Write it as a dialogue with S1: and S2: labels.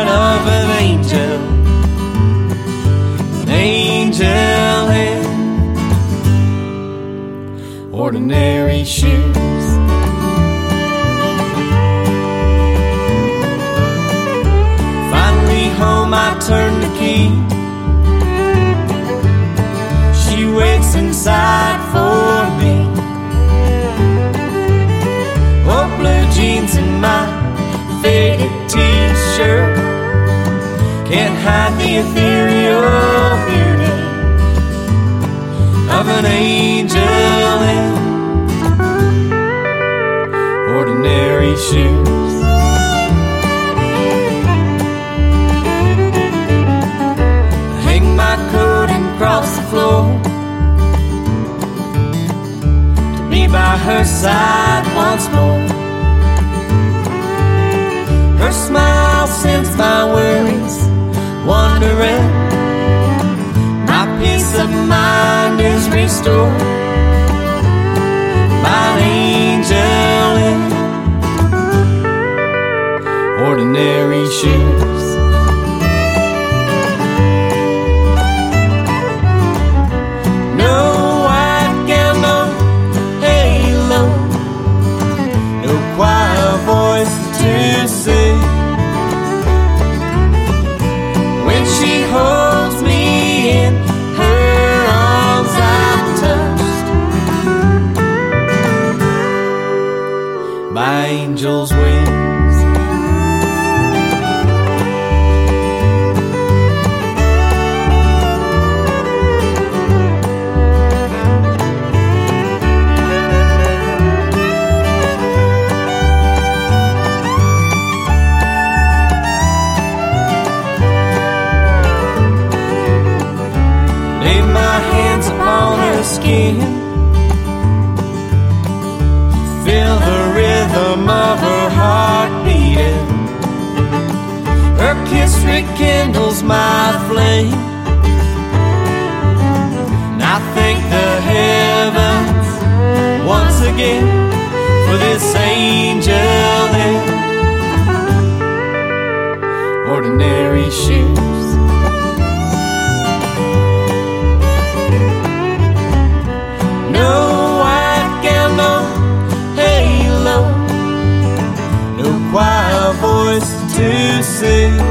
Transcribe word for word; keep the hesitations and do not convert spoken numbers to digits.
S1: sight of an angel, an angel in ordinary shoes. Finally home I turn the key. She waits inside for me. Oh, blue jeans and my faded t-shirt can't hide the ethereal beauty of an angel in ordinary shoes. I hang my coat and cross the floor to be by her side once more. Her smile sends my worries wandering. My peace of mind is restored by an angel in ordinary shoes. No white gown, no halo, no choir voice to sing. When she holds me in her arms, I'm touched by angels' wings. Lay my hands upon her skin, feel the rhythm of her heart beating. Her kiss rekindles my flame, and I thank the heavens once again for this angel in ordinary shoes. No white gown, no halo, no choir voice to sing.